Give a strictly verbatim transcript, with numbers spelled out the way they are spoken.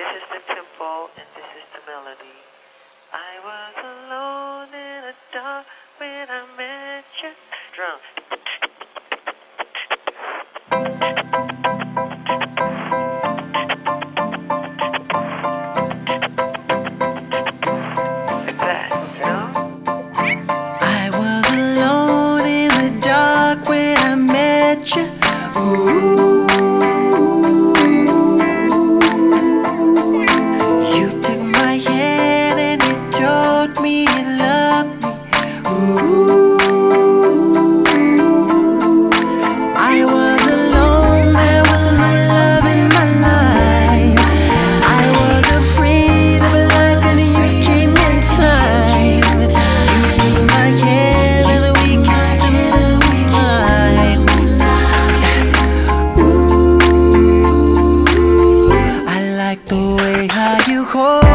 is the tempo, and this is the melody. I was alone in the dark when I met you. Drum. Like that, you know? I was alone in the dark when I met you. Ooh. You took my hand and you told me you loved me. Ooh. I was alone, there was no love in my life. I was afraid of life and you came in time. You took my hand and we kissed in the moonlight. Ooh, I like the way how you hold